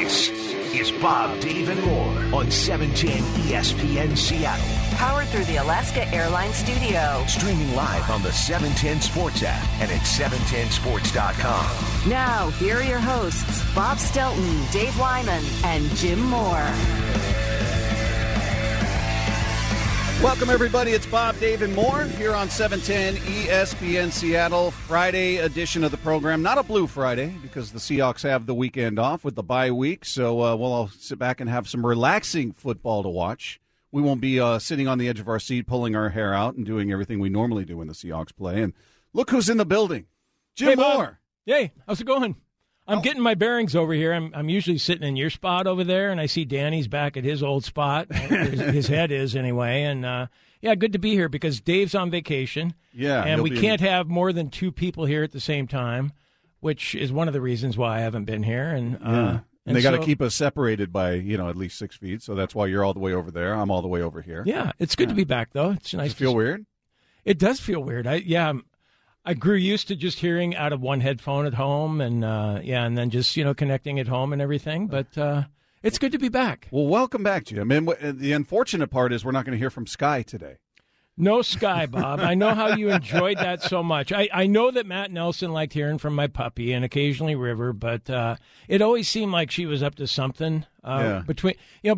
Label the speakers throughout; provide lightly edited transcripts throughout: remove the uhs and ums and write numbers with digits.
Speaker 1: This is Bob, Dave, and More on 710 ESPN Seattle.
Speaker 2: Powered through the Alaska Airlines studio.
Speaker 1: Streaming live on the 710 Sports app and at 710sports.com.
Speaker 2: Now, here are your hosts, Bob Stelton, Dave Wyman, and Jim Moore.
Speaker 3: Welcome, everybody. It's Bob, Dave, and More here on 710 ESPN Seattle. Friday edition of the program. Not a Blue Friday because the Seahawks have the weekend off with the bye week. So we'll all sit back and have some relaxing football to watch. We won't be sitting on the edge of our seat, pulling our hair out and doing everything we normally do when the Seahawks play. And look who's in the building. Jim Moore.
Speaker 4: Hey, how's it going? I'm getting my bearings over here. I'm usually sitting in your spot over there, and I see Danny's back at his old spot. His head is, anyway. And, yeah, good to be here because Dave's on vacation.
Speaker 3: Yeah.
Speaker 4: And we can't have more than two people here at the same time, which is one of the reasons why I haven't been here. And
Speaker 3: they got to keep us separated by, at least 6 feet. So that's why you're all the way over there. I'm all the way over here.
Speaker 4: Yeah, it's good to be back, though. It's nice.
Speaker 3: Does it feel weird?
Speaker 4: It does feel weird. I grew used to just hearing out of one headphone at home and then just, connecting at home and everything. But it's good to be back.
Speaker 3: Well, welcome back, Jim. And the unfortunate part is we're not going to hear from Sky today.
Speaker 4: No Sky, Bob. I know how you enjoyed that so much. I know that Matt Nelson liked hearing from my puppy and occasionally River, but it always seemed like she was up to something. Between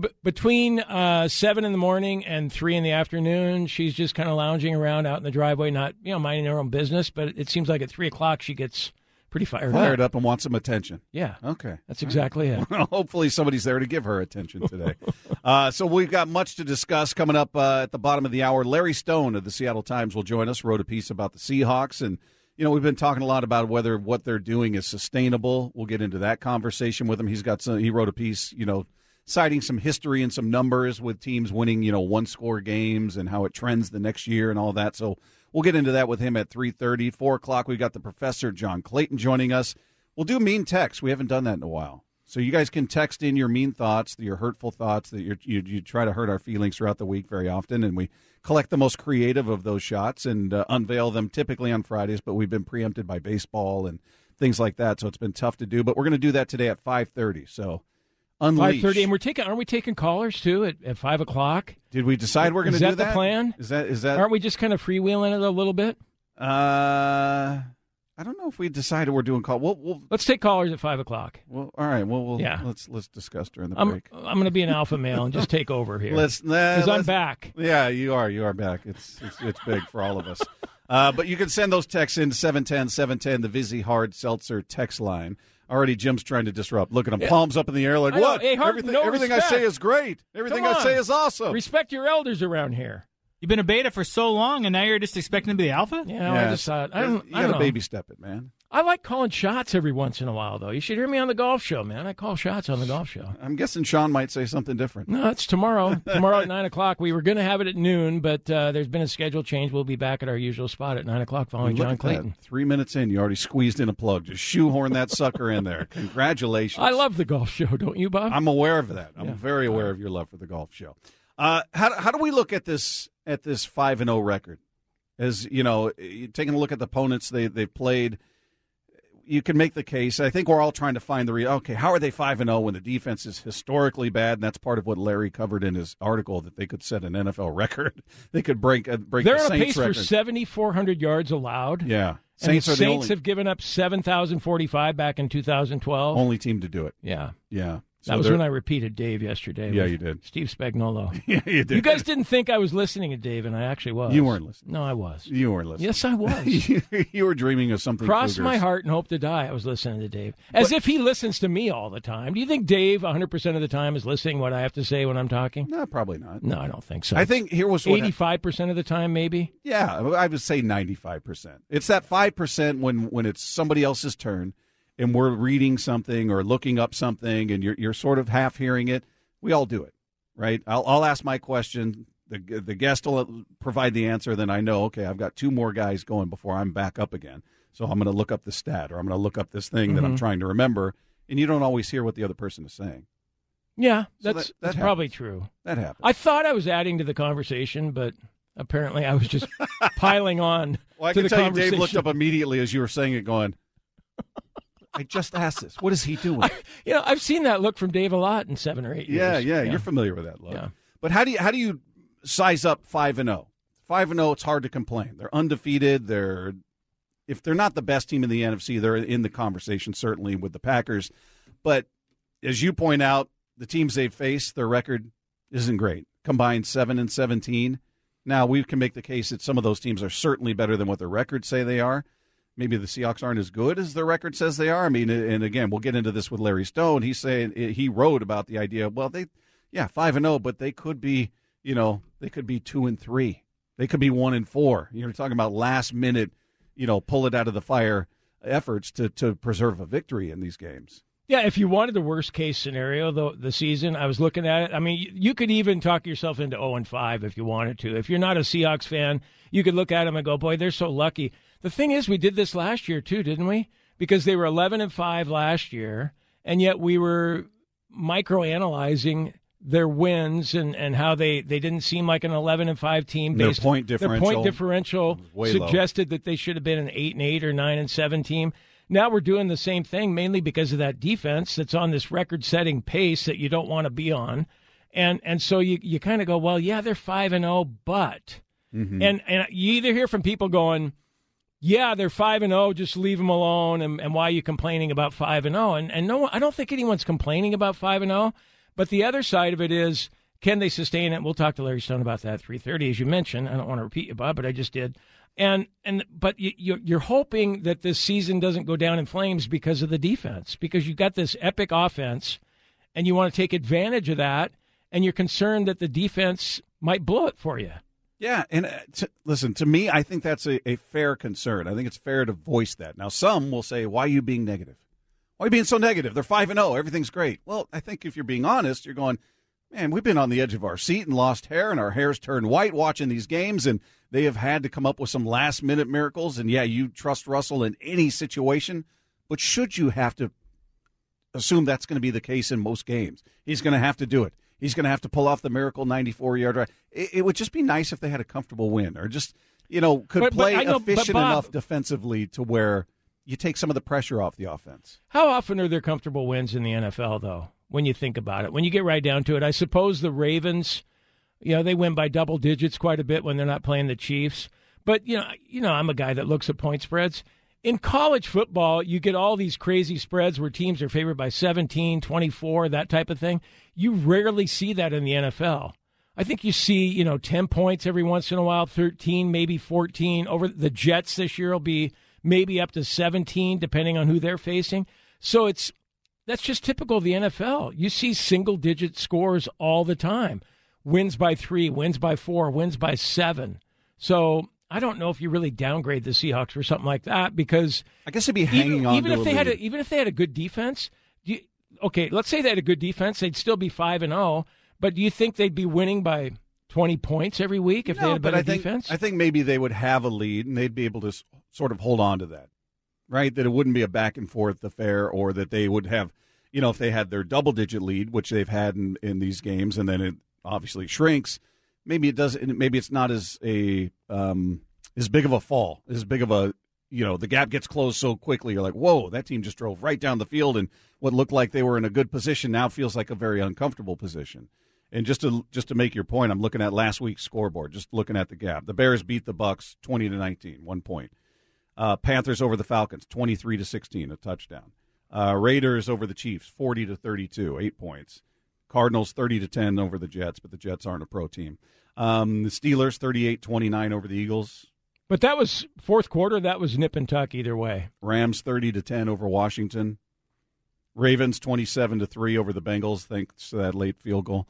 Speaker 4: 7 in the morning and 3 in the afternoon, she's just kind of lounging around out in the driveway, not minding her own business. But it seems like at 3 o'clock she gets pretty fired
Speaker 3: up and wants some attention.
Speaker 4: Yeah.
Speaker 3: Okay.
Speaker 4: That's exactly it.
Speaker 3: Well, hopefully somebody's there to give her attention today. So we've got much to discuss coming up at the bottom of the hour. Larry Stone of the Seattle Times will join us, wrote a piece about the Seahawks. And, we've been talking a lot about whether what they're doing is sustainable. We'll get into that conversation with him. He wrote a piece, citing some history and some numbers with teams winning, one-score games and how it trends the next year and all that. So we'll get into that with him at 3:30. 4 o'clock, we've got the professor, John Clayton, joining us. We'll do mean text. We haven't done that in a while. So you guys can text in your mean thoughts, your hurtful thoughts that you try to hurt our feelings throughout the week very often, and we collect the most creative of those shots and unveil them typically on Fridays, but we've been preempted by baseball and things like that, so it's been tough to do. But we're going to do that today at 5:30, so unleash.
Speaker 4: 5:30, and aren't we taking callers, too, at 5 o'clock?
Speaker 3: Did we decide we're going to do that?
Speaker 4: Is that the plan?
Speaker 3: Is that?
Speaker 4: Aren't we just kind of freewheeling it a little bit?
Speaker 3: I don't know if we decided we're doing call. We'll
Speaker 4: let's take callers at 5 o'clock.
Speaker 3: Well, all right. Well,
Speaker 4: yeah.
Speaker 3: Let's discuss during the break.
Speaker 4: I'm going to be an alpha male and just take over here.
Speaker 3: Because
Speaker 4: I'm back.
Speaker 3: Yeah, you are back. It's big for all of us. But you can send those texts in to 710-710, the Vizzy Hard Seltzer text line. Already Jim's trying to disrupt. Look at him, palms up in the air like, what?
Speaker 4: Hey,
Speaker 3: everything I say is great. Everything I say is awesome.
Speaker 4: Respect your elders around here.
Speaker 5: You've been a beta for so long, and now you're just expecting to be the alpha?
Speaker 4: Yeah, I just thought,
Speaker 3: you got to baby step it, man.
Speaker 4: I like calling shots every once in a while, though. You should hear me on the golf show, man. I call shots on the golf show.
Speaker 3: I'm guessing Sean might say something different.
Speaker 4: No, it's tomorrow. Tomorrow at 9 o'clock. We were going to have it at noon, but there's been a schedule change. We'll be back at our usual spot at 9 o'clock following John Clayton.
Speaker 3: 3 minutes in, you already squeezed in a plug. Just shoehorn that sucker in there. Congratulations.
Speaker 4: I love the golf show, don't you, Bob?
Speaker 3: I'm aware of that. I'm very aware of your love for the golf show. How do we look at this 5-0 record? As taking a look at the opponents they've played, you can make the case. I think we're all trying to find how are they 5-0 when the defense is historically bad? And that's part of what Larry covered in his article, that they could set an NFL record. They could break the Saints record.
Speaker 4: They're on a pace for 7,400 yards allowed.
Speaker 3: Yeah.
Speaker 4: Saints have given up 7,045 back in 2012.
Speaker 3: Only team to do it.
Speaker 4: Yeah.
Speaker 3: Yeah.
Speaker 4: That was when I repeated Dave yesterday.
Speaker 3: Yeah, you did.
Speaker 4: Steve Spagnuolo.
Speaker 3: Yeah, you did.
Speaker 4: You guys didn't think I was listening to Dave, and I actually was.
Speaker 3: You weren't listening.
Speaker 4: No, I was.
Speaker 3: You weren't listening.
Speaker 4: Yes, I was.
Speaker 3: You were dreaming of something.
Speaker 4: Cross my heart and hope to die. I was listening to Dave. As if he listens to me all the time. Do you think Dave 100% of the time is listening what I have to say when I'm talking?
Speaker 3: No, probably not.
Speaker 4: No, I don't think so.
Speaker 3: I think here was
Speaker 4: 85% of the time, maybe?
Speaker 3: Yeah, I would say 95%. It's that 5% when it's somebody else's turn, and we're reading something or looking up something, and you're sort of half hearing it. We all do it, right? I'll ask my question. The guest will provide the answer. Then I know, okay, I've got 2 more guys going before I'm back up again. So I'm going to look up the stat, or I'm going to look up this thing that I'm trying to remember, and you don't always hear what the other person is saying.
Speaker 4: Yeah,
Speaker 3: So
Speaker 4: that's probably true.
Speaker 3: That happens.
Speaker 4: I thought I was adding to the conversation, but apparently I was just piling on
Speaker 3: Well, I
Speaker 4: to
Speaker 3: can
Speaker 4: the
Speaker 3: tell you
Speaker 4: conversation.
Speaker 3: Dave looked up immediately as you were saying it going, I just asked this. What is he doing?
Speaker 4: I've seen that look from Dave a lot in 7 or 8 years.
Speaker 3: Yeah, you're familiar with that look.
Speaker 4: Yeah.
Speaker 3: But how do you size up 5-0? 5-0, it's hard to complain. They're undefeated. If they're not the best team in the NFC, they're in the conversation, certainly, with the Packers. But as you point out, the teams they've faced, their record isn't great. Combined 7-17. Now, we can make the case that some of those teams are certainly better than what their records say they are. Maybe the Seahawks aren't as good as their record says they are. I mean, and again, we'll get into this with Larry Stone. He's saying he wrote about the idea, 5-0, but they could be, they could be 2-3. They could be 1-4. You're talking about last minute, pull it out of the fire efforts to preserve a victory in these games.
Speaker 4: Yeah, if you wanted the worst case scenario, the season, I was looking at it. I mean, you could even talk yourself into 0-5 if you wanted to. If you're not a Seahawks fan, you could look at them and go, boy, they're so lucky. The thing is, we did this last year too, didn't we? Because they were 11-5 last year, and yet we were microanalyzing their wins and how they didn't seem like an 11-5 team.
Speaker 3: Their point differential
Speaker 4: suggested that they should have been an 8-8 or 9-7 team. Now we're doing the same thing, mainly because of that defense that's on this record-setting pace that you don't want to be on. And so you kind of go, well, yeah, they're 5-0, but. Mm-hmm. And you either hear from people going, yeah, they're 5-0, just leave them alone, and why are you complaining about 5-0? And no, I don't think anyone's complaining about 5-0, but the other side of it is, can they sustain it? We'll talk to Larry Stone about that at 3:30, as you mentioned. I don't want to repeat you, Bob, but I just did. But you're hoping that this season doesn't go down in flames because of the defense, because you've got this epic offense, and you want to take advantage of that, and you're concerned that the defense might blow it for you.
Speaker 3: Yeah, and listen, to me, I think that's a fair concern. I think it's fair to voice that. Now, some will say, why are you being negative? Why are you being so negative? They're 5-0. Everything's great. Well, I think if you're being honest, you're going, man, we've been on the edge of our seat and lost hair, and our hair's turned white watching these games, and they have had to come up with some last-minute miracles. And, yeah, you trust Russell in any situation, but should you have to assume that's going to be the case in most games? He's going to have to do it. He's going to have to pull off the miracle 94-yard drive. It would just be nice if they had a comfortable win or just, could play efficient enough defensively to where you take some of the pressure off the offense.
Speaker 4: How often are there comfortable wins in the NFL, though, when you think about it? When you get right down to it, I suppose the Ravens, they win by double digits quite a bit when they're not playing the Chiefs. But, I'm a guy that looks at point spreads. In college football, you get all these crazy spreads where teams are favored by 17, 24, that type of thing. You rarely see that in the NFL. I think you see, 10 points every once in a while, 13, maybe 14. Over the Jets this year will be maybe up to 17, depending on who they're facing. So that's just typical of the NFL. You see single-digit scores all the time. Wins by 3, wins by 4, wins by 7. So I don't know if you really downgrade the Seahawks for something like that, because
Speaker 3: I guess they'd be hanging on.
Speaker 4: Even if they had a good defense, let's say they had a good defense, they'd still be 5-0. But do you think they'd be winning by 20 points every week if they had a better defense?
Speaker 3: I think maybe they would have a lead and they'd be able to sort of hold on to that, right? That it wouldn't be a back and forth affair, or that they would have, if they had their double-digit lead, which they've had in these games, and then it obviously shrinks. Maybe it does. Maybe it's not as big of a fall, as big of a, the gap gets closed so quickly. You're like, whoa, that team just drove right down the field, and what looked like they were in a good position now feels like a very uncomfortable position. And just to make your point, I'm looking at last week's scoreboard, just looking at the gap. The Bears beat the Bucs 20-19, 1 point. Panthers over the Falcons 23-16, a touchdown. Raiders over the Chiefs 40-32, 8 points. Cardinals 30-10 over the Jets, but the Jets aren't a pro team. The Steelers 38-29 over the Eagles.
Speaker 4: But that was fourth quarter. That was nip and tuck either way.
Speaker 3: Rams 30-10 over Washington. Ravens 27-3 over the Bengals, thanks to that late field goal.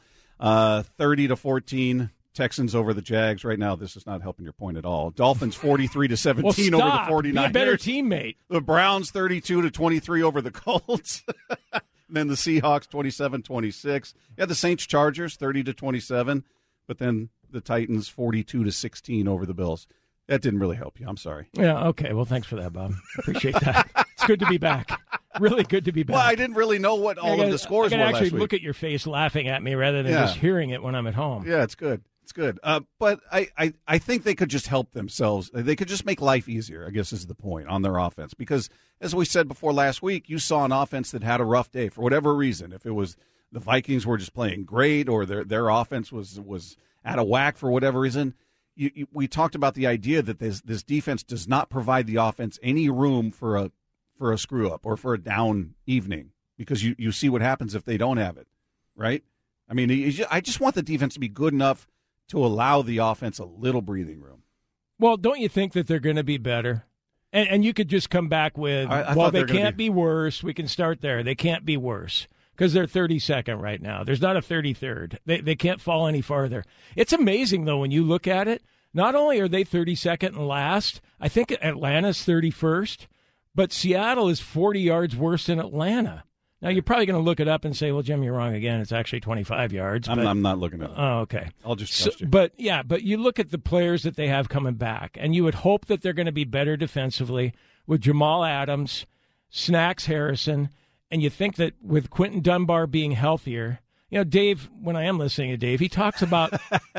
Speaker 3: 30-14 Texans over the Jags. Right now, this is not helping your point at all. Dolphins 43-17 over the 49ers.
Speaker 4: Be a better teammate.
Speaker 3: The Browns 32-23 over the Colts. And then the Seahawks 27-26. You had the Saints Chargers 30-27, but then the Titans 42-16 over the Bills. That didn't really help you. I'm sorry.
Speaker 4: Yeah, okay. Well, thanks for that, Bob. Appreciate that. It's good to be back. Really good to be back.
Speaker 3: Well, I didn't really know what all of the scores were last week.
Speaker 4: I can actually look at your face laughing at me rather than just hearing it when I'm at home.
Speaker 3: Yeah, it's good. It's good. But I think they could just help themselves. They could just make life easier, I guess is the point, on their offense. Because, as we said before last week, you saw an offense that had a rough day for whatever reason. If it was the Vikings were just playing great or their offense was out of whack for whatever reason, we talked about the idea that this defense does not provide the offense any room for a screw-up or for a down evening, because you see what happens if they don't have it, right? I mean, I just want the defense to be good enough to allow the offense a little breathing room.
Speaker 4: Well, don't you think that they're going to be better? And you could just come back with, well, they can't be worse. We can start there. They can't be worse because they're 32nd right now. There's not a 33rd. They can't fall any farther. It's amazing, though, when you look at it. Not only are they 32nd and last, I think Atlanta's 31st, but Seattle is 40 yards worse than Atlanta. Now, you're probably going to look it up and say, well, Jim, you're wrong again. It's actually 25 yards.
Speaker 3: I'm not looking at it.
Speaker 4: Oh, okay.
Speaker 3: I'll just trust you.
Speaker 4: But you look at the players that they have coming back, and you would hope that they're going to be better defensively with Jamal Adams, Snacks Harrison, and you think that with Quentin Dunbar being healthier, Dave, when I am listening to Dave, he talks about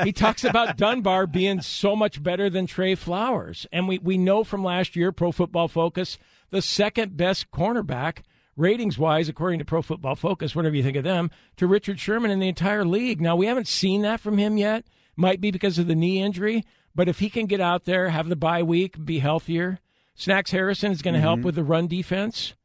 Speaker 4: Dunbar being so much better than Trey Flowers. And we know from last year, Pro Football Focus, the second best cornerback, ratings-wise, according to Pro Football Focus, whatever you think of them, to Richard Sherman in the entire league. Now, we haven't seen that from him yet. Might be because of the knee injury. But if he can get out there, have the bye week, be healthier, Snacks Harrison is going to help with the run defense.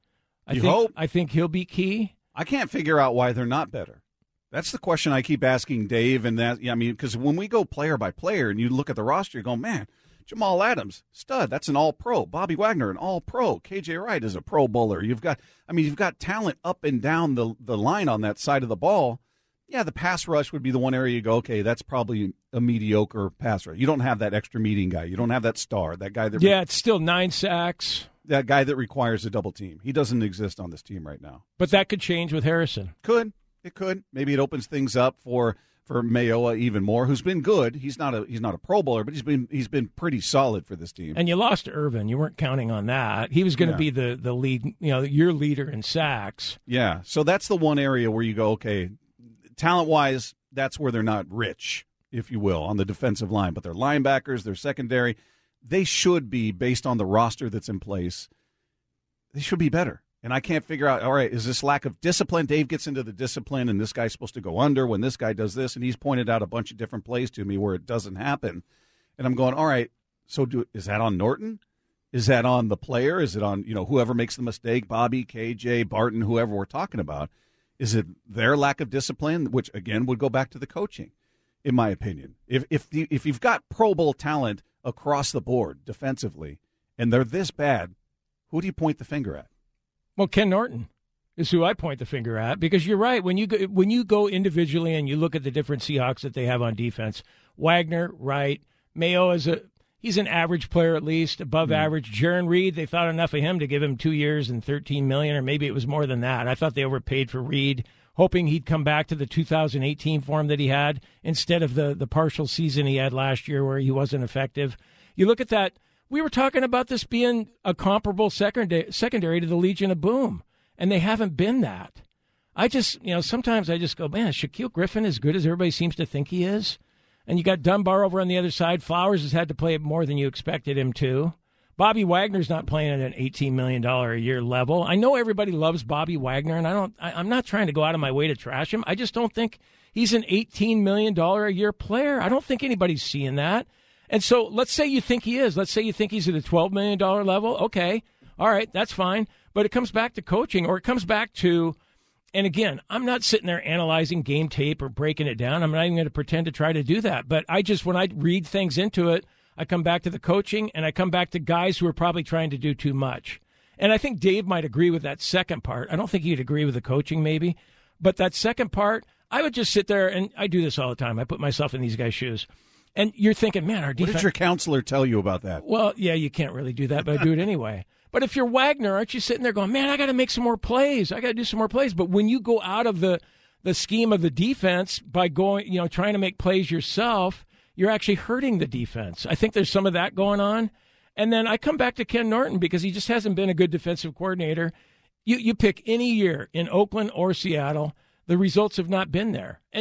Speaker 4: I think he'll be key.
Speaker 3: I can't figure out why they're not better. That's the question I keep asking Dave. And because when we go player by player and you look at the roster, you go, man, Jamal Adams, stud. That's an all-pro. Bobby Wagner, an all-pro. KJ Wright is a Pro Bowler. You've got talent up and down the line on that side of the ball. Yeah, the pass rush would be the one area you go, okay, that's probably a mediocre pass rush. You don't have that extra meeting guy. You don't have that star, that guy that.
Speaker 4: Yeah, it's still 9 sacks.
Speaker 3: That guy that requires a double team. He doesn't exist on this team right now.
Speaker 4: But that could change with Harrison.
Speaker 3: It could. Maybe it opens things up for Mayoa even more, who's been good. He's not a Pro Bowler, but he's been pretty solid for this team. And
Speaker 4: you lost Irvin. You weren't counting on that. He was going to be the lead, your leader in sacks.
Speaker 3: Yeah. So that's the one area where you go, okay, talent-wise, that's where they're not rich, if you will, on the defensive line. But their linebackers, their secondary, they should be, based on the roster that's in place, they should be better. And I can't figure out, all right, is this lack of discipline? Dave gets into the discipline, and this guy's supposed to go under when this guy does this, and he's pointed out a bunch of different plays to me where it doesn't happen. And I'm going, all right, so is that on Norton? Is that on the player? Is it on, whoever makes the mistake, Bobby, KJ, Barton, whoever we're talking about? Is it their lack of discipline, which, again, would go back to the coaching, in my opinion? If you've got Pro Bowl talent across the board defensively, and they're this bad, who do you point the finger at?
Speaker 4: Well, Ken Norton is who I point the finger at, because you're right. When you go individually and you look at the different Seahawks that they have on defense, Wagner, Wright, Mayo he's an average player at least, above average. Jaron Reed, they thought enough of him to give him 2 years and $13 million, or maybe it was more than that. I thought they overpaid for Reed, hoping he'd come back to the 2018 form that he had instead of the partial season he had last year where he wasn't effective. You look at that. We were talking about this being a comparable secondary to the Legion of Boom, and they haven't been that. I just, sometimes I just go, man, is Shaquille Griffin as good as everybody seems to think he is? And you got Dunbar over on the other side. Flowers has had to play more than you expected him to. Bobby Wagner's not playing at an $18 million a year level. I know everybody loves Bobby Wagner, and I'm not trying to go out of my way to trash him. I just don't think he's an $18 million a year player. I don't think anybody's seeing that. And so let's say you think he is. Let's say you think he's at a $12 million level. Okay, all right, that's fine. But it comes back to coaching, or it comes back to, and again, I'm not sitting there analyzing game tape or breaking it down. I'm not even going to pretend to try to do that. But when I read things into it, I come back to the coaching, and I come back to guys who are probably trying to do too much. And I think Dave might agree with that second part. I don't think he'd agree with the coaching maybe. But that second part, I would just sit there, and I do this all the time. I put myself in these guys' shoes. And you're thinking, man, our defense.
Speaker 3: What did your counselor tell you about that?
Speaker 4: Well, yeah, you can't really do that, but I do it anyway. But if you're Wagner, aren't you sitting there going, man, I got to make some more plays. I got to do some more plays. But when you go out of the scheme of the defense by going, trying to make plays yourself, you're actually hurting the defense. I think there's some of that going on. And then I come back to Ken Norton because he just hasn't been a good defensive coordinator. You pick any year in Oakland or Seattle, the results have not been there. And yet,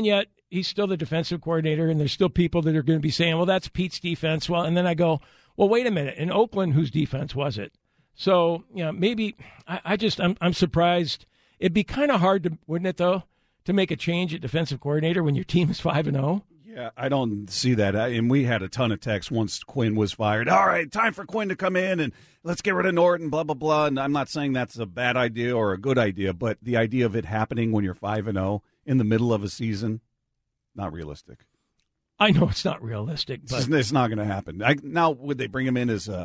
Speaker 4: he's still the defensive coordinator, and there's still people that are going to be saying, well, that's Pete's defense. Well, and then I go, well, wait a minute. In Oakland, whose defense was it? So, maybe I'm surprised. It'd be kind of hard to, wouldn't it, though, to make a change at defensive coordinator when your team is 5-0?
Speaker 3: Yeah, I don't see that. And we had a ton of texts once Quinn was fired. All right, time for Quinn to come in and let's get rid of Norton, blah, blah, blah. And I'm not saying that's a bad idea or a good idea, but the idea of it happening when you're 5-0 in the middle of a season, not realistic.
Speaker 4: I know it's not realistic, but
Speaker 3: it's not going to happen. Now, would they bring him in as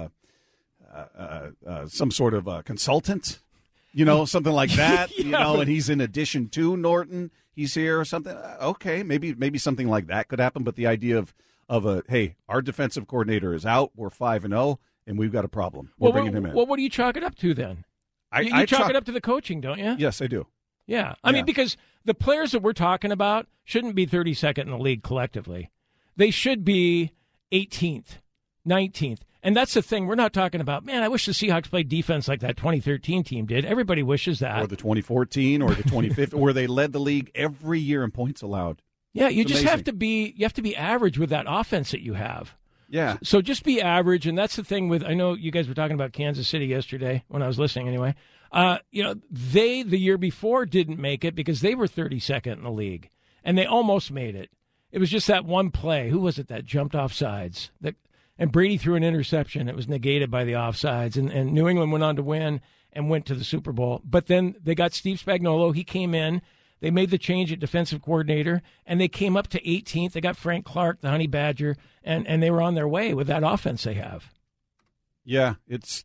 Speaker 3: some sort of consultant? Something like that.
Speaker 4: Yeah,
Speaker 3: and he's in addition to Norton. He's here or something. Okay, maybe something like that could happen. But the idea of hey, our defensive coordinator is out. We're 5-0, and we've got a problem. We're bringing him in.
Speaker 4: Well, what do you chalk it up to then? You chalk it up to the coaching, don't you?
Speaker 3: Yes, I do.
Speaker 4: Yeah. I mean, because the players that we're talking about shouldn't be 32nd in the league collectively. They should be 18th, 19th. And that's the thing. We're not talking about, man, I wish the Seahawks played defense like that 2013 team did. Everybody wishes that.
Speaker 3: Or the 2014 or the 2015, where they led the league every year in points allowed.
Speaker 4: Yeah, you just have to be average with that offense that you have.
Speaker 3: Yeah.
Speaker 4: So just be average, and that's the thing with, I know you guys were talking about Kansas City yesterday when I was listening anyway. They, the year before, didn't make it because they were 32nd in the league, and they almost made it. It was just that one play. Who was it that jumped off sides? And Brady threw an interception. It was negated by the offsides, and New England went on to win and went to the Super Bowl. But then they got Steve Spagnuolo. He came in. They made the change at defensive coordinator, and they came up to 18th. They got Frank Clark, the Honey Badger, and they were on their way with that offense they have.
Speaker 3: Yeah,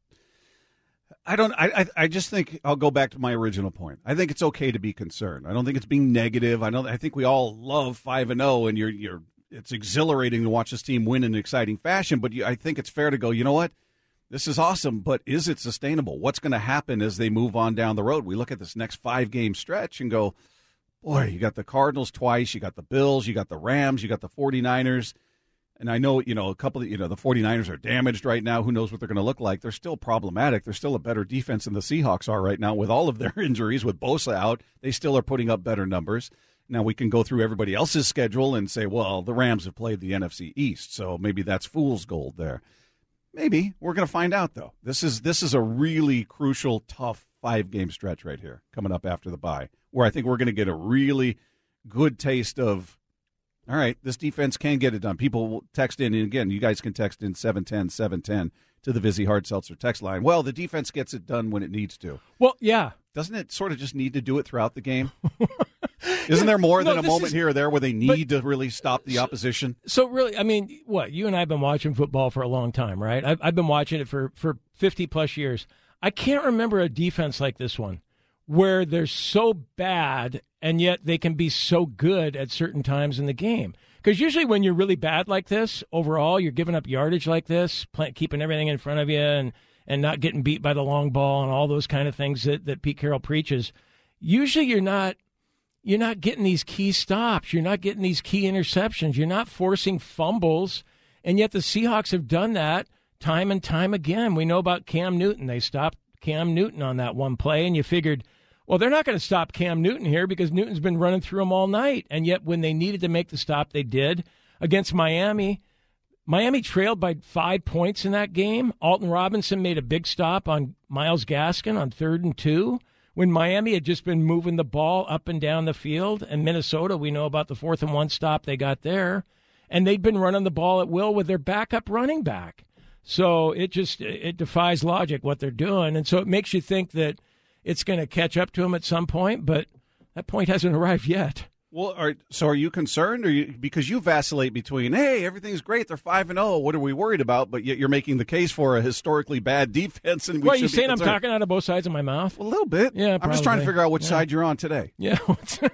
Speaker 3: I just think I'll go back to my original point. I think it's okay to be concerned. I don't think it's being negative. I think we all love 5-0, and it's exhilarating to watch this team win in an exciting fashion. But I think it's fair to go, you know what? This is awesome, but is it sustainable? What's going to happen as they move on down the road? We look at this next 5-game stretch and go, boy, you got the Cardinals twice, you got the Bills, you got the Rams, you got the 49ers. And I know, a couple of, the 49ers are damaged right now. Who knows what they're going to look like? They're still problematic. They're still a better defense than the Seahawks are right now with all of their injuries. With Bosa out, they still are putting up better numbers. Now we can go through everybody else's schedule and say, well, the Rams have played the NFC East, so maybe that's fool's gold there. Maybe. We're going to find out, though. This is a really crucial, tough 5-game stretch right here coming up after the bye, where I think we're going to get a really good taste of, all right, this defense can get it done. People will text in, and again, you guys can text in 710-710 to the Vizzy Hard Seltzer text line. Well, the defense gets it done when it needs to.
Speaker 4: Well, yeah.
Speaker 3: Doesn't it sort of just need to do it throughout the game? Isn't there more than a moment here or there where they need to really stop the opposition? So
Speaker 4: really, I mean, what, you and I have been watching football for a long time, right? I've been watching it for 50-plus years. I can't remember a defense like this one where they're so bad and yet they can be so good at certain times in the game. Because usually when you're really bad like this, overall, you're giving up yardage like this, keeping everything in front of you and not getting beat by the long ball and all those kind of things that Pete Carroll preaches. Usually you're not getting these key stops. You're not getting these key interceptions. You're not forcing fumbles. And yet the Seahawks have done that time and time again. We know about Cam Newton. They stopped Cam Newton on that one play, and you figured, well, they're not going to stop Cam Newton here because Newton's been running through them all night. And yet when they needed to make the stop, they did. Against Miami, Miami trailed by 5 points in that game. Alton Robinson made a big stop on Myles Gaskin on 3rd and 2. When Miami had just been moving the ball up and down the field, and Minnesota, we know about the 4th and 1 stop they got there, and they'd been running the ball at will with their backup running back. So it defies logic what they're doing, and so it makes you think that it's going to catch up to them at some point, but that point hasn't arrived yet.
Speaker 3: Well, are you concerned, or because you vacillate between, hey, everything's great, they're 5-0, what are we worried about? But yet you're making the case for a historically bad defense, and we should be
Speaker 4: saying
Speaker 3: concerned.
Speaker 4: I'm talking out of both sides of my mouth?
Speaker 3: Well, a little bit.
Speaker 4: Yeah,
Speaker 3: I'm just trying to figure out which side you're on today.
Speaker 4: Yeah. You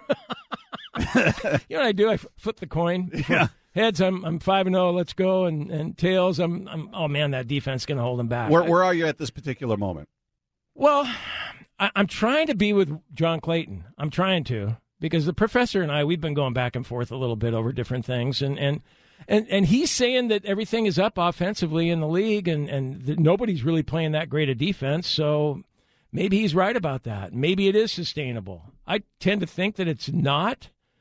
Speaker 4: know what I do? I flip the coin.
Speaker 3: Yeah.
Speaker 4: Heads, I'm 5-0. Let's go, and tails, I'm. Oh man, that defense is going to hold them back.
Speaker 3: Where are you at this particular moment?
Speaker 4: Well, I'm trying to be with John Clayton. I'm trying to. Because the professor and I, we've been going back and forth a little bit over different things, and he's saying that everything is up offensively in the league, and that nobody's really playing that great a defense. So maybe he's right about that. Maybe it is sustainable. I tend to think that it's not,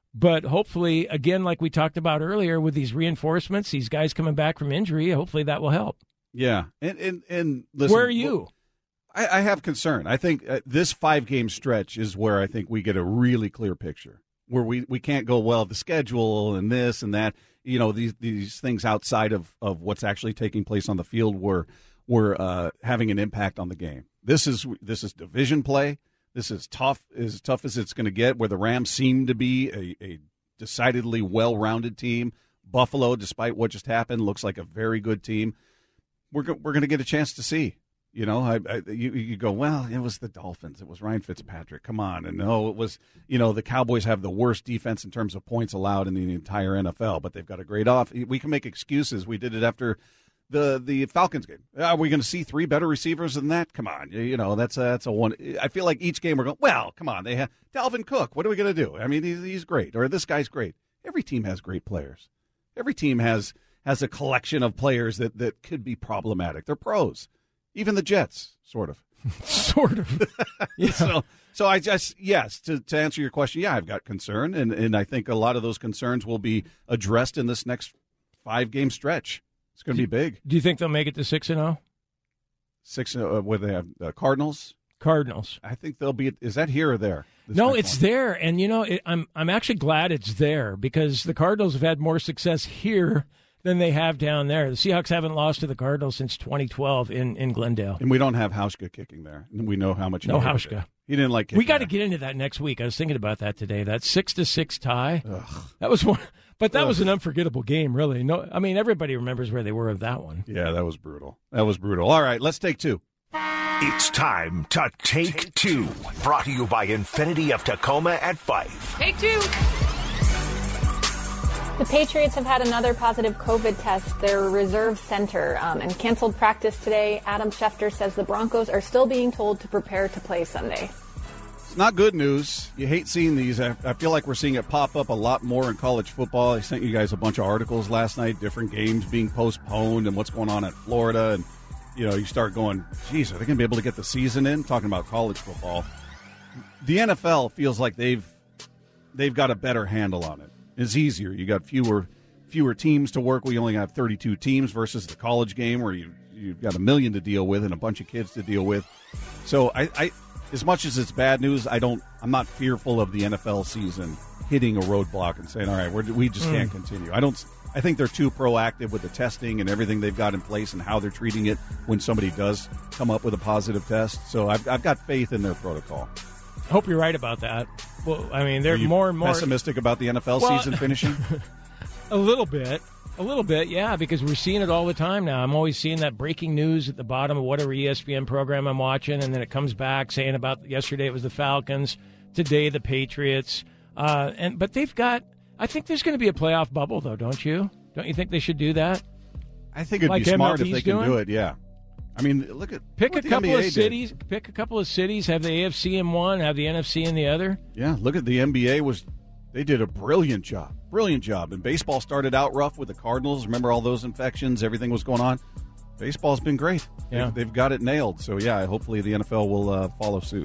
Speaker 4: But hopefully, again, like we talked about earlier, with these reinforcements, these guys coming back from injury, hopefully that will help.
Speaker 3: Yeah. And listen,
Speaker 4: where are you?
Speaker 3: I have concern. I think this 5-game stretch is where I think we get a really clear picture, where we can't go, well, the schedule and this and that, these things outside of what's actually taking place on the field were having an impact on the game. This is division play. This is tough as it's going to get, where the Rams seem to be a decidedly well-rounded team. Buffalo, despite what just happened, looks like a very good team. We're going to get a chance to see. You go, well, it was the Dolphins. It was Ryan Fitzpatrick. Come on. And no, it was, the Cowboys have the worst defense in terms of points allowed in the entire NFL, but they've got a great off. We can make excuses. We did it after the Falcons game. Are we going to see 3 better receivers than that? Come on. That's a one. I feel like each game we're going, well, come on. They have Dalvin Cook. What are we going to do? I mean, he's great. Or this guy's great. Every team has great players. Every team has a collection of players that could be problematic. They're pros. Even the Jets, sort of.
Speaker 4: Sort of.
Speaker 3: Yeah. So I just, yes, to answer your question, yeah, I've got concern, and I think a lot of those concerns will be addressed in this next 5-game stretch. It's going to be big.
Speaker 4: Do you think they'll make it to 6-0?
Speaker 3: 6-0, where they have Cardinals?
Speaker 4: Cardinals.
Speaker 3: I think they'll be, is that here or there?
Speaker 4: No, it's there, and I'm actually glad it's there, because the Cardinals have had more success here than they have down there. The Seahawks haven't lost to the Cardinals since 2012 in Glendale.
Speaker 3: And we don't have Hauschka kicking there. And we know how much
Speaker 4: no Hauschka.
Speaker 3: He didn't like kicking.
Speaker 4: We got to get into that next week. I was thinking about that today. That 6-6 tie.
Speaker 3: Ugh.
Speaker 4: That was one, but that was an unforgettable game, really. No, I mean, everybody remembers where they were of that one.
Speaker 3: Yeah, that was brutal. All right, let's take 2.
Speaker 1: It's time to take 2. Brought to you by Infinity of Tacoma at 5.
Speaker 2: Take 2.
Speaker 6: The Patriots have had another positive COVID test, their reserve center, and canceled practice today. Adam Schefter says the Broncos are still being told to prepare to play Sunday.
Speaker 3: It's not good news. You hate seeing these. I feel like we're seeing it pop up a lot more in college football. I sent you guys a bunch of articles last night, different games being postponed and what's going on at Florida. And, you start going, geez, are they going to be able to get the season in? Talking about college football. The NFL feels like they've got a better handle on it. It's easier. You got fewer teams to work. We only have 32 teams versus the college game where you've got 1 million to deal with and a bunch of kids to deal with. So I as much as it's bad news, I'm not fearful of the NFL season hitting a roadblock and saying, all right, we just can't continue. I think they're too proactive with the testing and everything they've got in place and how they're treating it when somebody does come up with a positive test. So I've got faith in their protocol.
Speaker 4: Hope you're right about that. Well, I mean, they're more and more
Speaker 3: pessimistic about the NFL season finishing.
Speaker 4: A little bit, yeah, because we're seeing it all the time now. I'm always seeing that breaking news at the bottom of whatever ESPN program I'm watching, and then it comes back saying about yesterday it was the Falcons, today the Patriots, but they've got. I think there's going to be a playoff bubble, though, don't you? Don't you think they should do that?
Speaker 3: I think it'd be smart if they can do it. Yeah. I mean,
Speaker 4: pick a couple of cities. Pick a couple of cities. Have the AFC in one. Have the NFC in the other.
Speaker 3: Yeah. Look at the NBA. They did a brilliant job. And baseball started out rough with the Cardinals. Remember all those infections? Everything was going on. Baseball's been great.
Speaker 4: Yeah.
Speaker 3: They've got it nailed. So yeah, hopefully the NFL will follow suit.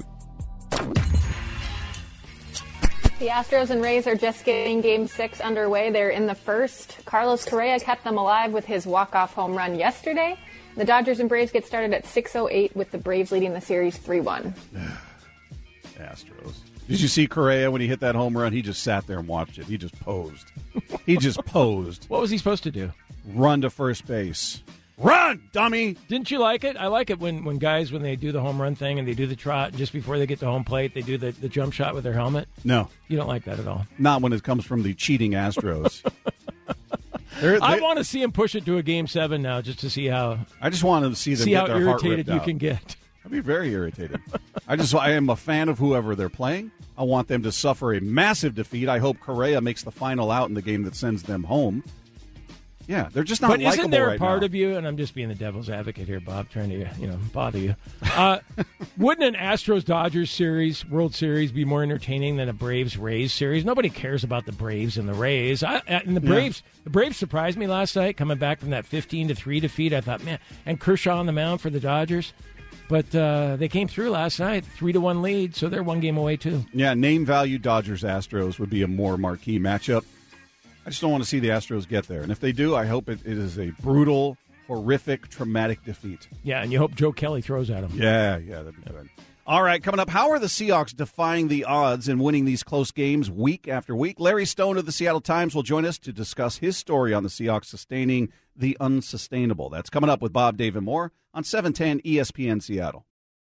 Speaker 6: The Astros and Rays are just getting Game 6 underway. They're in the first. Carlos Correa kept them alive with his walk-off home run yesterday. The Dodgers and Braves get started at 6:08 with the Braves leading the series 3-1.
Speaker 3: Astros. Did you see Correa when he hit that home run? He just sat there and watched it. He just posed.
Speaker 4: What was he supposed to do?
Speaker 3: Run to first base. Run, dummy!
Speaker 4: Didn't you like it? I like it when guys, when they do the home run thing and they do the trot, just before they get to home plate, they do the jump shot with their helmet.
Speaker 3: No.
Speaker 4: You don't like that at all?
Speaker 3: Not when it comes from the cheating Astros.
Speaker 4: I want to see him push it to a Game 7 now, just to see how.
Speaker 3: I just want to see them get their heart ripped out.
Speaker 4: How irritated you can get.
Speaker 3: I'd be very irritated. I am a fan of whoever they're playing. I want them to suffer a massive defeat. I hope Correa makes the final out in the game that sends them home. Yeah, they're just not likable right now.
Speaker 4: But isn't there a part of you, and I'm just being the devil's advocate here, Bob, trying to bother you. Wouldn't an Astros-Dodgers World Series, be more entertaining than a Braves-Rays series? Nobody cares about the Braves and the Rays. The Braves surprised me last night, coming back from that 15-3 defeat. I thought, man, and Kershaw on the mound for the Dodgers. But they came through last night, 3-1 lead, so they're one game away too.
Speaker 3: Yeah, name value Dodgers-Astros would be a more marquee matchup. I just don't want to see the Astros get there. And if they do, I hope it is a brutal, horrific, traumatic defeat.
Speaker 4: Yeah, and you hope Joe Kelly throws at them.
Speaker 3: Yeah, that'd be good. All right, coming up, how are the Seahawks defying the odds and winning these close games week after week? Larry Stone of the Seattle Times will join us to discuss his story on the Seahawks sustaining the unsustainable. That's coming up with Bob, Dave, and more on 710 ESPN Seattle.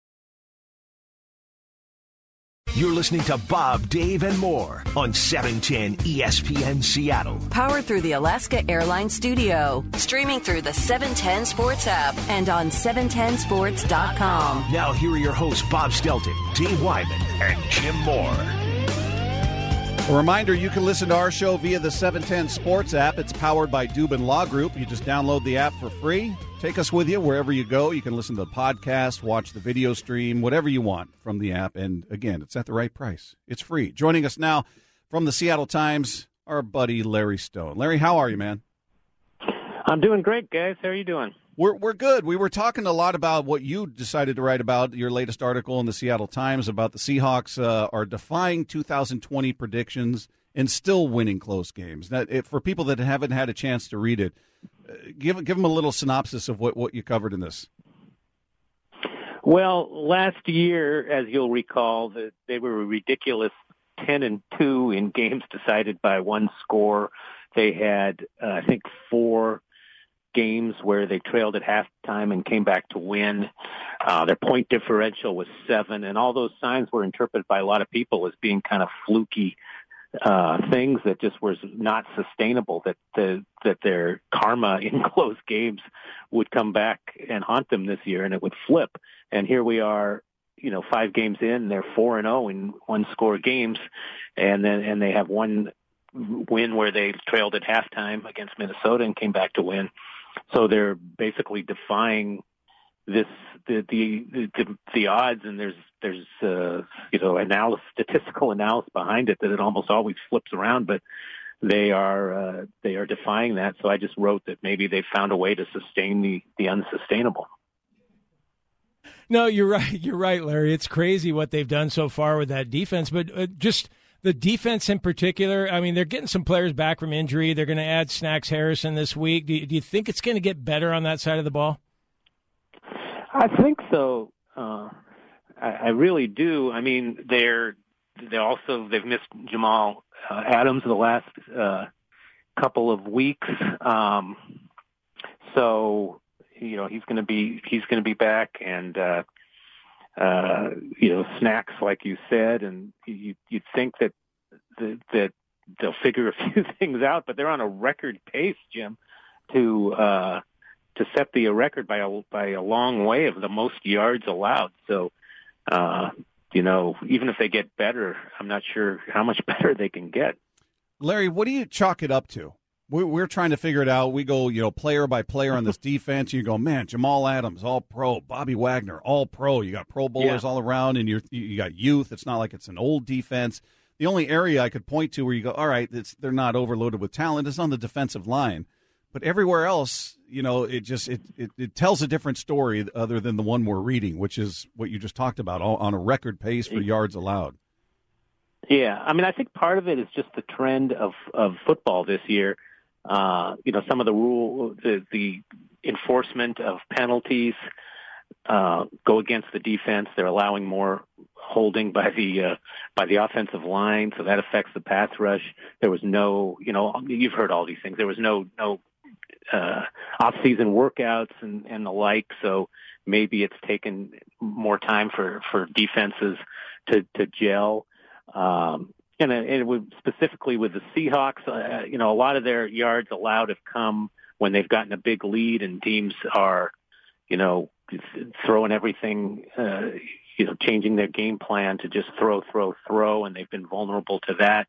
Speaker 1: You're listening to Bob, Dave, and more on 710 ESPN Seattle.
Speaker 2: Powered through the Alaska Airlines Studio. Streaming through the 710 Sports app and on 710sports.com.
Speaker 1: Now here are your hosts, Bob Stelton, Dave Wyman, and Jim Moore.
Speaker 3: A reminder, you can listen to our show via the 710 Sports app. It's powered by Dubin Law Group. You just download the app for free. Take us with you wherever you go. You can listen to the podcast, watch the video stream, whatever you want from the app. And, again, it's at the right price. It's free. Joining us now from the Seattle Times, our buddy Larry Stone. Larry, how are you, man?
Speaker 7: I'm doing great, guys. How are you doing?
Speaker 3: We're good. We were talking a lot about what you decided to write about, your latest article in the Seattle Times about the Seahawks are defying 2020 predictions and still winning close games. For people that haven't had a chance to read it, give them a little synopsis of what you covered in this.
Speaker 7: Well, last year, as you'll recall, they were a ridiculous 10-2 in games decided by one score. They had, I think, 4 games where they trailed at halftime and came back to win. Their point differential was 7, and all those signs were interpreted by a lot of people as being kind of fluky things that just was not sustainable, that their karma in close games would come back and haunt them this year, and it would flip. And here we are, 5 games in, they're 4-0 in one-score games, and they have one win where they trailed at halftime against Minnesota and came back to win. So they're basically defying the odds, and there's statistical analysis behind it that it almost always flips around, but they are defying that. So I just wrote that maybe they found a way to sustain the unsustainable.
Speaker 4: No, you're right, Larry. It's crazy what they've done so far with that defense, but just the defense in particular. I mean, they're getting some players back from injury. They're going to add Snacks Harrison this week. Do you think it's going to get better on that side of the ball?
Speaker 7: I think so. I really do. I mean, they've missed Jamal Adams the last couple of weeks. So he's going to be back, and Snacks, like you said, and you'd think that they'll figure a few things out, but they're on a record pace, Jim, to set the record by a long way of the most yards allowed. So, even if they get better, I'm not sure how much better they can get.
Speaker 3: Larry, what do you chalk it up to? We're trying to figure it out. We go, player by player on this defense. You go, man, Jamal Adams, all pro. Bobby Wagner, all pro. You got Pro Bowlers all around, and you got youth. It's not like it's an old defense. The only area I could point to where you go, all right, they're not overloaded with talent is on the defensive line. But everywhere else, it tells a different story other than the one we're reading, which is what you just talked about, on a record pace for yards allowed.
Speaker 7: Yeah, I mean, I think part of it is just the trend of football this year. Some of the enforcement of penalties go against the defense. They're allowing more holding by the offensive line, so that affects the pass rush. There was no, you've heard all these things. There was no off-season workouts and the like, so maybe it's taken more time for defenses to gel. And it would specifically with the Seahawks, a lot of their yards allowed have come when they've gotten a big lead and teams are, throwing everything, changing their game plan to just throw, and they've been vulnerable to that.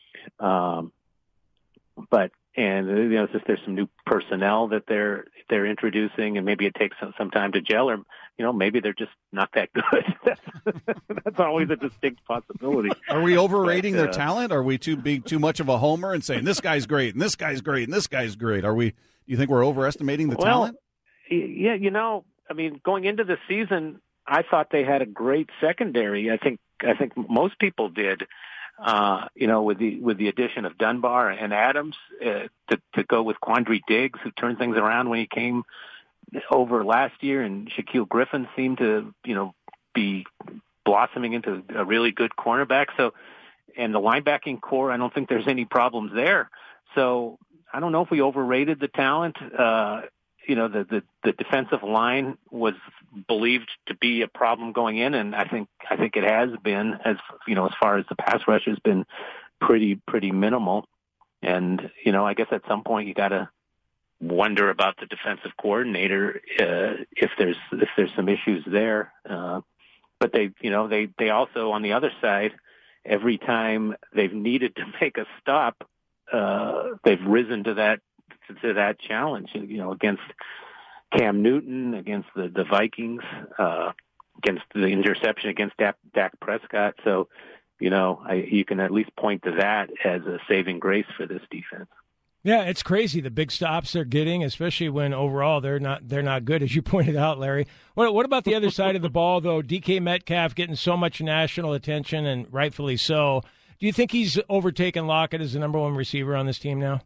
Speaker 7: It's just there's some new personnel that they're introducing, and maybe it takes some time to gel, or maybe they're just not that good. That's always a distinct possibility.
Speaker 3: Are we overrating their talent? Are we being too much of a homer and saying this guy's great and this guy's great and this guy's great? Do you think we're overestimating the talent?
Speaker 7: Yeah, I mean, going into the season, I thought they had a great secondary. I think most people did. With the addition of Dunbar and Adams to go with Quandre Diggs, who turned things around when he came over last year, and Shaquille Griffin seemed to be blossoming into a really good cornerback. So, and the linebacking core, I don't think there's any problems there. So I don't know if we overrated the talent. The defensive line was believed to be a problem going in, and I think it has been, as far as the pass rush has been pretty minimal. And I guess at some point you got to wonder about the defensive coordinator if there's some issues there. But they also, on the other side, every time they've needed to make a stop, they've risen to that challenge, against Cam Newton, against the Vikings, against the interception against Dak Prescott. So, you can at least point to that as a saving grace for this defense.
Speaker 4: Yeah, it's crazy, the big stops they're getting, especially when overall they're not good, as you pointed out, Larry. What about the other side of the ball, though? DK Metcalf getting so much national attention, and rightfully so. Do you think he's overtaken Lockett as the number one receiver on this team now?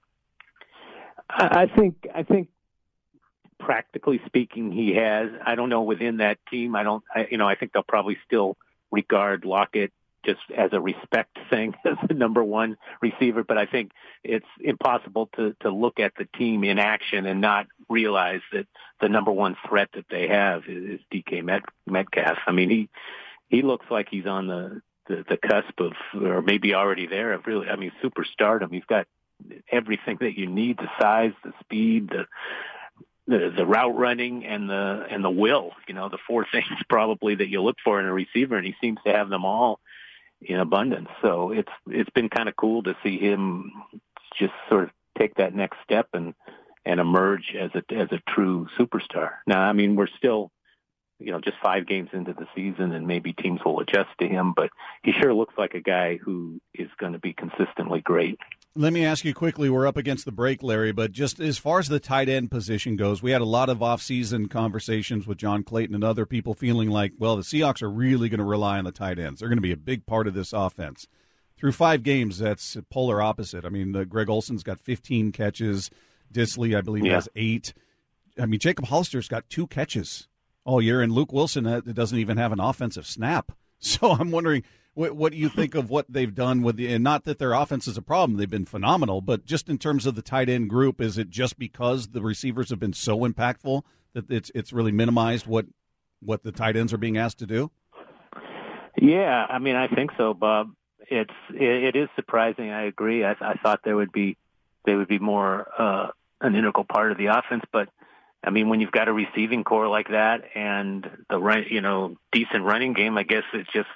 Speaker 7: I think practically speaking, he has. I don't know within that team. I think they'll probably still regard Lockett just as a respect thing as the number one receiver. But I think it's impossible to look at the team in action and not realize that the number one threat that they have is DK Metcalf. I mean, he looks like he's on the cusp of, or maybe already there, of really, superstardom. He's got everything that you need: the size, the speed, the route running, and the will. The four things probably that you look for in a receiver, and he seems to have them all in abundance. So it's been kind of cool to see him just sort of take that next step and emerge as a true superstar. Now, we're still just 5 games into the season, and maybe teams will adjust to him, but he sure looks like a guy who is going to be consistently great.
Speaker 3: Let me ask you quickly, we're up against the break, Larry, but just as far as the tight end position goes, we had a lot of off-season conversations with John Clayton and other people feeling like, well, the Seahawks are really going to rely on the tight ends. They're going to be a big part of this offense. Through 5 games, that's polar opposite. Greg Olson's got 15 catches. Disley, I believe, has 8. Jacob Hollister's got 2 catches all year, and Luke Wilson doesn't even have an offensive snap. So I'm wondering, what do you think of what they've done with and not that their offense is a problem, they've been phenomenal, but just in terms of the tight end group, is it just because the receivers have been so impactful that it's really minimized what the tight ends are being asked to do?
Speaker 7: Yeah, I think so, Bob. It is surprising. I agree. I thought they would be more an integral part of the offense, but when you've got a receiving core like that and the decent running game, I guess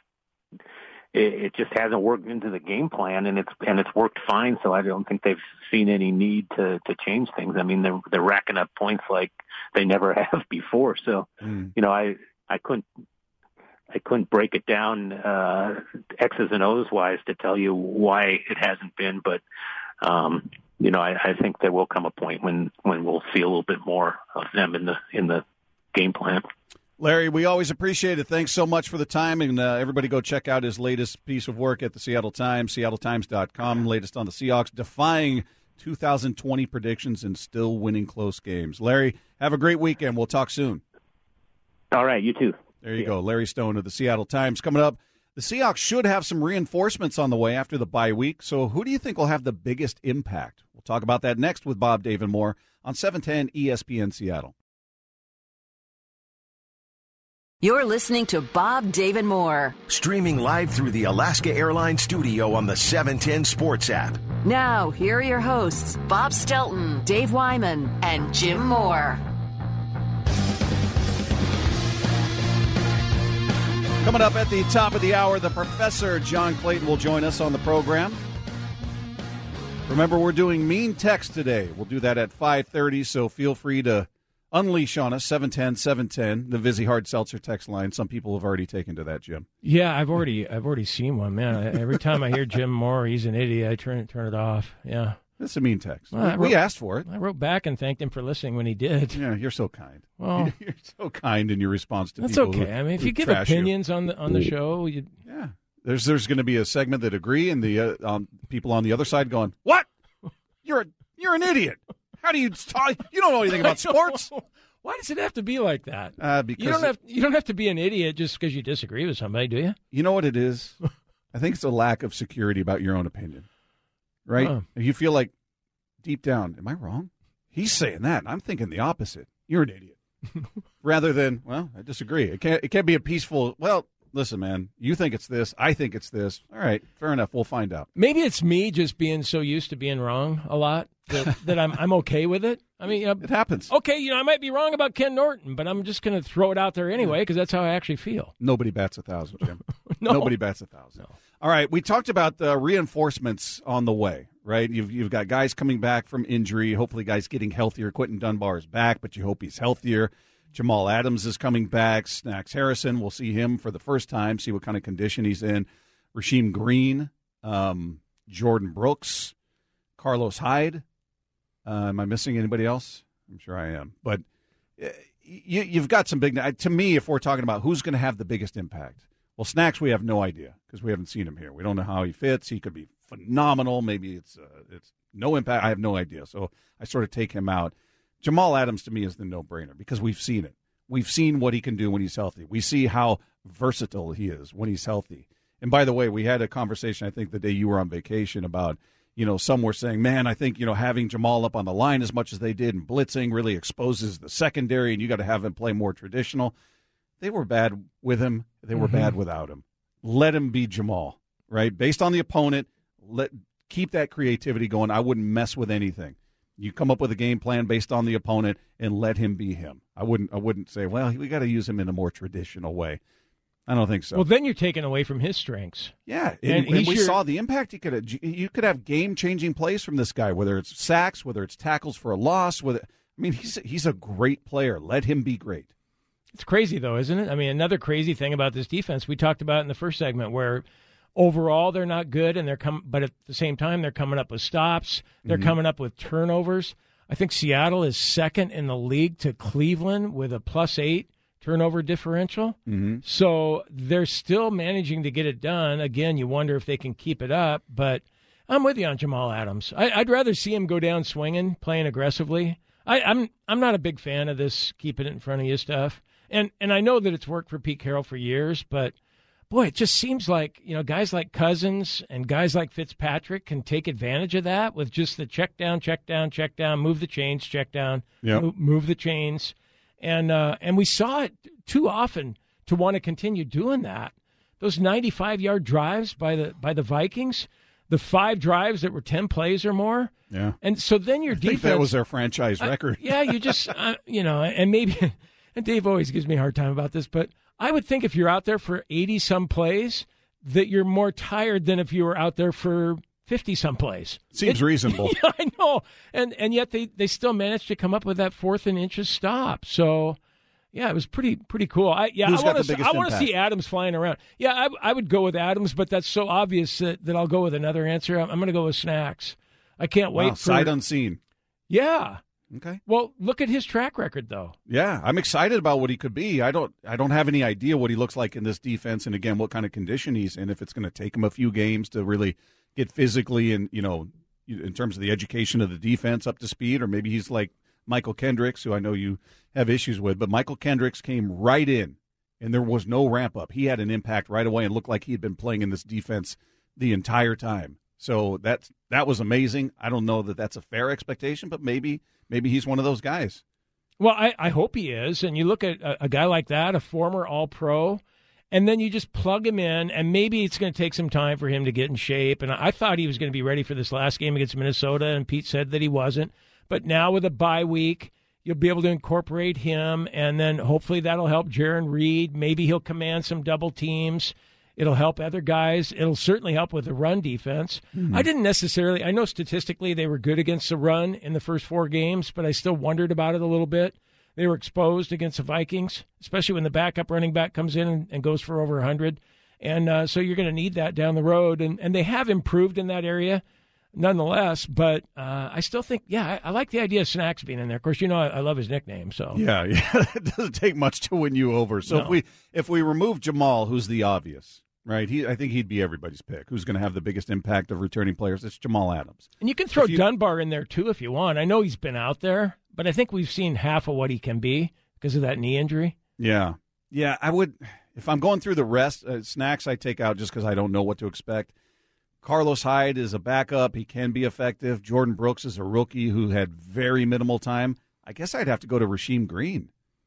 Speaker 7: it just hasn't worked into the game plan, and it's worked fine. So I don't think they've seen any need to change things. They're racking up points like they never have before. So I couldn't break it down X's and O's wise to tell you why it hasn't been, but I think there will come a point when we'll see a little bit more of them in the game plan.
Speaker 3: Larry, we always appreciate it. Thanks so much for the time, and everybody go check out his latest piece of work at the Seattle Times, seattletimes.com, latest on the Seahawks, defying 2020 predictions and still winning close games. Larry, have a great weekend. We'll talk soon.
Speaker 7: All right, you too.
Speaker 3: There you go. Larry Stone of the Seattle Times. Coming up, the Seahawks should have some reinforcements on the way after the bye week, so who do you think will have the biggest impact? We'll talk about that next with Bob, Dave, and more on 710 ESPN Seattle.
Speaker 2: You're listening to Bob, Dave, and More.
Speaker 1: Streaming live through the Alaska Airlines studio on the 710 Sports app.
Speaker 2: Now, here are your hosts, Bob Stelton, Dave Wyman, and Jim Moore.
Speaker 3: Coming up at the top of the hour, the Professor John Clayton will join us on the program. Remember, we're doing Mean Text today. We'll do that at 5:30, so feel free to unleash on us, 710-710, the Vizzy Hard Seltzer text line. Some people have already taken to that, Jim.
Speaker 4: Yeah, I've already seen one, man. Every time I hear Jim Moore, he's an idiot, I turn it off. Yeah.
Speaker 3: That's a mean text.
Speaker 4: Well,
Speaker 3: we asked for it.
Speaker 4: I wrote back and thanked him for listening when he did.
Speaker 3: Yeah, you're so kind.
Speaker 4: Well,
Speaker 3: you're so kind in your response to
Speaker 4: that's
Speaker 3: people.
Speaker 4: okay. I mean, if you give
Speaker 3: trash
Speaker 4: opinions on the show, you
Speaker 3: yeah. There's going to be a segment that agree, and the people on the other side going, "What? You're an idiot. How do you talk? You don't know anything about sports."
Speaker 4: Why does it have to be like that?
Speaker 3: Because
Speaker 4: you don't have to be an idiot just because you disagree with somebody, do you?
Speaker 3: You know what it is? I think it's a lack of security about your own opinion, right? If you feel like deep down, am I wrong? He's saying that, and I'm thinking the opposite. You're an idiot. Rather than, well, I disagree. It can't be a peaceful. Well, listen, man, you think it's this, I think it's this. All right, fair enough. We'll find out.
Speaker 4: Maybe it's me just being so used to being wrong a lot that I'm okay with it. I mean,
Speaker 3: it happens.
Speaker 4: Okay, I might be wrong about Ken Norton, but I'm just going to throw it out there anyway because that's how I actually feel.
Speaker 3: Nobody bats 1,000, Jim.
Speaker 4: No.
Speaker 3: Nobody bats 1,000. No. All right, we talked about the reinforcements on the way, right? You've got guys coming back from injury, hopefully guys getting healthier. Quentin Dunbar is back, but you hope he's healthier. Jamal Adams is coming back. Snacks Harrison, we'll see him for the first time, see what kind of condition he's in. Rasheem Green, Jordan Brooks, Carlos Hyde. Am I missing anybody else? I'm sure I am. But you've got some big – to me, if we're talking about who's going to have the biggest impact, well, Snacks, we have no idea because we haven't seen him here. We don't know how he fits. He could be phenomenal. Maybe it's no impact. I have no idea. So I sort of take him out. Jamal Adams, to me, is the no-brainer because we've seen it. We've seen what he can do when he's healthy. We see how versatile he is when he's healthy. And by the way, we had a conversation, I think, the day you were on vacation about – some were saying, man, I think, having Jamal up on the line as much as they did and blitzing really exposes the secondary, and you got to have him play more traditional. They were bad with him. They were bad without him. Let him be Jamal, right? Based on the opponent, keep that creativity going. I wouldn't mess with anything. You come up with a game plan based on the opponent and let him be him. I wouldn't say, well, we got to use him in a more traditional way. I don't think so.
Speaker 4: Well, then you're taking away from his strengths.
Speaker 3: Yeah, and we saw the impact you could have game-changing plays from this guy, whether it's sacks, whether it's tackles for a loss. He's a great player. Let him be great.
Speaker 4: It's crazy, though, isn't it? I mean, another crazy thing about this defense we talked about in the first segment, where overall they're not good, but at the same time they're coming up with stops. They're coming up with turnovers. I think Seattle is second in the league to Cleveland with a +8. turnover differential. So they're still managing to get it done. Again, you wonder if they can keep it up, but I'm with you on Jamal Adams. I'd rather see him go down swinging, playing aggressively. I'm not a big fan of this keeping it in front of you stuff. And I know that it's worked for Pete Carroll for years, but boy, it just seems like, guys like Cousins and guys like Fitzpatrick can take advantage of that with just the check down, move the chains, check down, move the chains. And we saw it too often to want to continue doing that. Those 95-yard drives by the Vikings, the 5 drives that were 10 plays or more. Yeah. And so then your defense.
Speaker 3: I think that was their franchise record.
Speaker 4: You just, and maybe, and Dave always gives me a hard time about this, but I would think if you're out there for 80-some plays, that you're more tired than if you were out there for 50-some plays.
Speaker 3: Seems reasonable.
Speaker 4: Yeah, I know. And yet they still managed to come up with that 4th and inches stop. So, yeah, it was pretty cool. I want to see Adams flying around. Yeah, I would go with Adams, but that's so obvious that I'll go with another answer. I'm going to go with Snacks. I can't wait.
Speaker 3: Sight unseen.
Speaker 4: Yeah.
Speaker 3: Okay.
Speaker 4: Well, look at his track record, though.
Speaker 3: Yeah, I'm excited about what he could be. I don't have any idea what he looks like in this defense, and again, what kind of condition he's in. If it's going to take him a few games to really get physically and, in terms of the education of the defense up to speed, or maybe he's like Michael Kendricks, who I know you have issues with, but Michael Kendricks came right in, and there was no ramp up. He had an impact right away and looked like he had been playing in this defense the entire time. So that was amazing. I don't know that that's a fair expectation, but maybe he's one of those guys.
Speaker 4: Well, I hope he is. And you look at a guy like that, a former All-Pro, and then you just plug him in, and maybe it's going to take some time for him to get in shape. And I thought he was going to be ready for this last game against Minnesota, and Pete said that he wasn't. But now with a bye week, you'll be able to incorporate him, and then hopefully that'll help Jaron Reed. Maybe he'll command some double teams. It'll help other guys. It'll certainly help with the run defense. I know statistically they were good against the run in the first 4 games, but I still wondered about it a little bit. They were exposed against the Vikings, especially when the backup running back comes in and goes for over 100. And so you're going to need that down the road. And they have improved in that area. nonetheless. But I still think, I like the idea of Snacks being in there. Of course, I love his nickname. So
Speaker 3: yeah, it doesn't take much to win you over. So
Speaker 4: No.
Speaker 3: if we remove Jamal, who's the obvious, right? I think he'd be everybody's pick. Who's going to have the biggest impact of returning players? It's Jamal Adams.
Speaker 4: And you can throw Dunbar in there, too, if you want. I know he's been out there, but I think we've seen half of what he can be because of that knee injury.
Speaker 3: Yeah. Yeah, I would. If I'm going through the rest, Snacks I take out just because I don't know what to expect. Carlos Hyde is a backup. He can be effective. Jordan Brooks is a rookie who had very minimal time. I guess I'd have to go to Rasheem Green,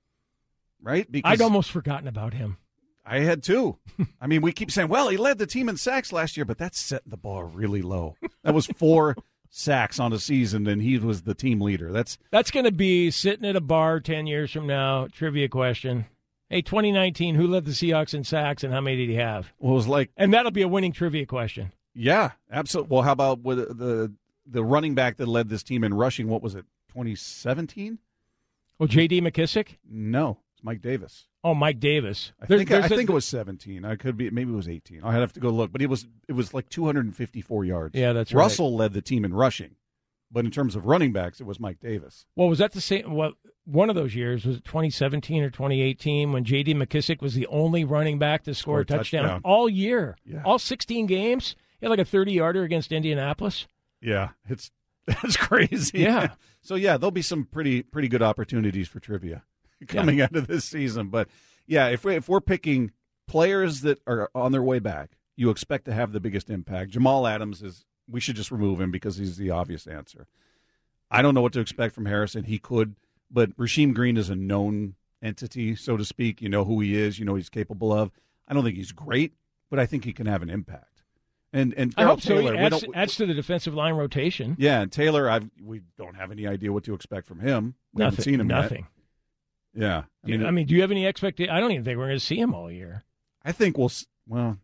Speaker 3: right? Because
Speaker 4: I'd almost forgotten about him.
Speaker 3: I had too. I mean, we keep saying, well, he led the team in sacks last year, but that's setting the bar really low. That was 4 sacks on a season, and he was the team leader. That's
Speaker 4: going to be sitting at a bar 10 years from now. Trivia question. Hey, 2019, who led the Seahawks in sacks, and how many did he have?
Speaker 3: Well, it was like,
Speaker 4: and that'll be a winning trivia question.
Speaker 3: Yeah, absolutely. Well, how about with the running back that led this team in rushing? What was it, 2017?
Speaker 4: Oh, J.D. McKissick?
Speaker 3: No, it's Mike Davis.
Speaker 4: Oh, Mike Davis.
Speaker 3: I think it was 17. I could be, maybe it was 18. I'd have to go look, but it was like 254 yards.
Speaker 4: Yeah, that's right.
Speaker 3: Russell led the team in rushing, but in terms of running backs, it was Mike Davis.
Speaker 4: Well, was that the same? Well, one of those years was it 2017 or 2018 when J.D. McKissick was the only running back to score a touchdown all year, all 16 games. He had like a 30-yarder against Indianapolis.
Speaker 3: Yeah, it's crazy.
Speaker 4: Yeah.
Speaker 3: So there'll be some pretty good opportunities for trivia coming out of this season. But yeah, if we're picking players that are on their way back, you expect to have the biggest impact. Jamal Adams we should just remove him because he's the obvious answer. I don't know what to expect from Harrison. He could. But Rasheem Green is a known entity, so to speak. You know who he is. You know what he's capable of. I don't think he's great, but I think he can have an impact. And
Speaker 4: I hope
Speaker 3: Taylor,
Speaker 4: so. He adds to the defensive line rotation.
Speaker 3: Yeah, and Taylor, we don't have any idea what to expect from him. We haven't seen him
Speaker 4: Nothing.
Speaker 3: Yet. Yeah.
Speaker 4: I mean, do you have any expectation? I don't even think we're going to see him all year.
Speaker 3: I think we'll see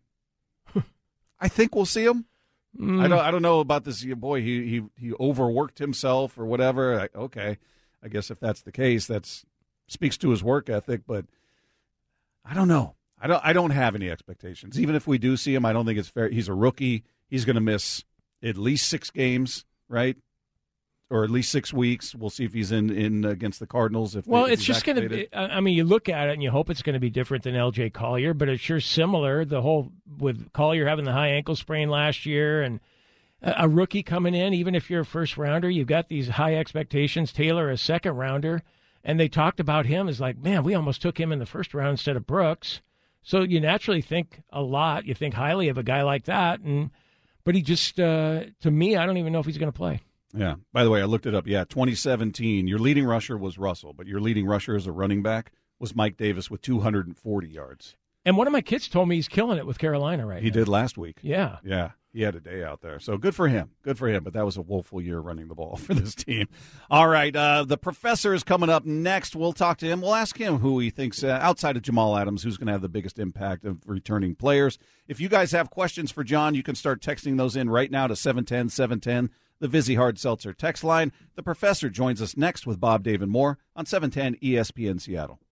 Speaker 3: him. I don't know about this. Boy, he overworked himself or whatever. Okay. I guess if that's the case, that speaks to his work ethic. But I don't know. I don't have any expectations. Even if we do see him, I don't think it's fair. He's a rookie. He's going to miss at least 6 games, right? Or at least 6 weeks. We'll see if he's in against the Cardinals.
Speaker 4: It's just going to be. I mean, you look at it and you hope it's going to be different than L.J. Collier, but it's sure similar. The whole with Collier having the high ankle sprain last year and a rookie coming in, even if you're a first rounder, you've got these high expectations. Taylor, a second rounder, and they talked about him as like, man, we almost took him in the first round instead of Brooks. So you naturally think a lot. You think highly of a guy like that, but he just, to me, I don't even know if he's going to play.
Speaker 3: Yeah. By the way, I looked it up. Yeah, 2017, your leading rusher was Russell, but your leading rusher as a running back was Mike Davis with 240 yards.
Speaker 4: And one of my kids told me he's killing it with Carolina right now.
Speaker 3: He did last week.
Speaker 4: Yeah.
Speaker 3: Yeah. He had a day out there. So good for him. Good for him. But that was a woeful year running the ball for this team. All right. The professor is coming up next. We'll talk to him. We'll ask him who he thinks, outside of Jamal Adams, who's going to have the biggest impact of returning players. If you guys have questions for John, you can start texting those in right now to 710-710, the Vizzy Hard Seltzer text line. The professor joins us next with Bob, Dave, and more on 710 ESPN Seattle.